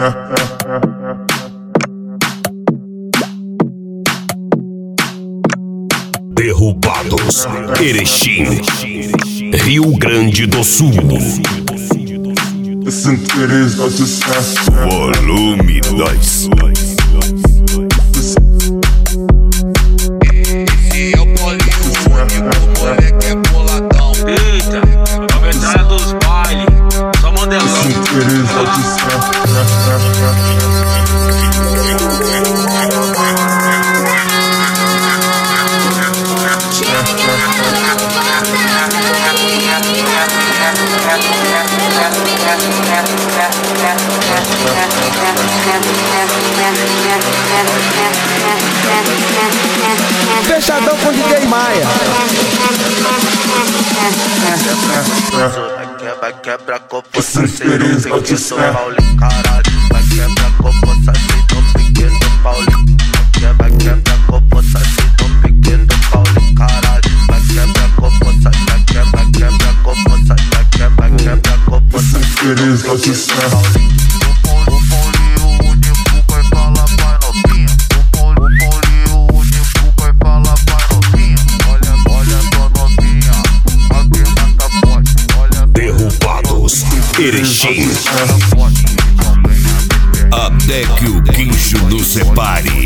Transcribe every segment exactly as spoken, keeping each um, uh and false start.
Derrubados, Erechim, Rio Grande do Sul. Volume dois. Esse é o Paulinho, o único moleque é boladão. Eita, a metralha dos bailes, só modelão. Fechadão com D J Maia. Vai quebra copo, saceiro, pequeno Paulinho, caralho. Vai quebra copo, saceiro, pequeno Paulinho. Vai quebra copo, saceiro, pequeno Paulinho, caralho. Vai quebra copo, saceiro, quebra, quebra copo, saceiro, quebra, quebra copo, saceiro, pequeno Paulinho. O Paulinho único vai falar pra novinha. O Paulinho único vai falar pra novinha. Olha, olha só novinha, a queima tá forte. Olha, Derrubados, Erechim, até que o guincho nos separe.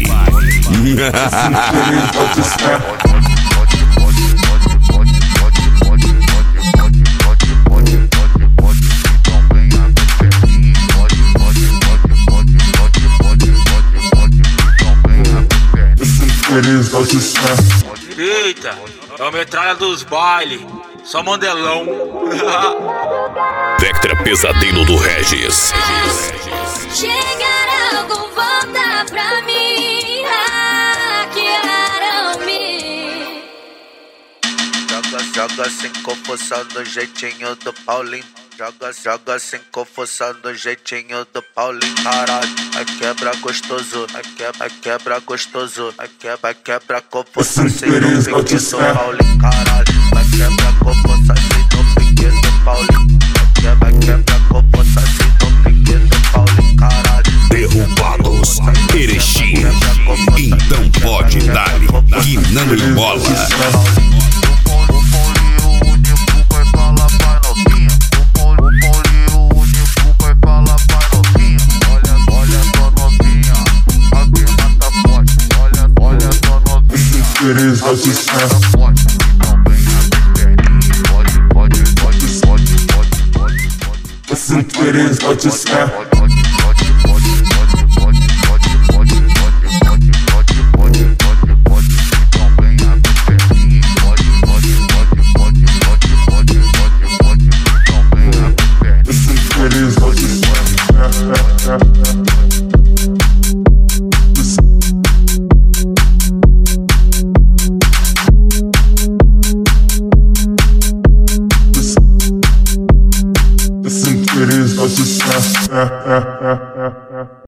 Eita, é a metralha dos bailes, só modelão. Vectra Pesadelo do Regis. Chegarão com volta pra mim, hackearam-me. Joga, joga sem confusão no jeitinho do Paulinho. Joga, joga sem confusão no jeitinho do Paulinho, caralho. Vai quebra gostoso, vai quebra, vai quebra gostoso. Vai quebra, quebra copo, saceiro, pequeno Paulinho, caralho. Vai quebra copo, saceiro, pequeno Paulinho. Vai quebra, quebra copo, saceiro, pequeno Paulinho, caralho. Derrubados, Erechim, então pode dar que não embola. It is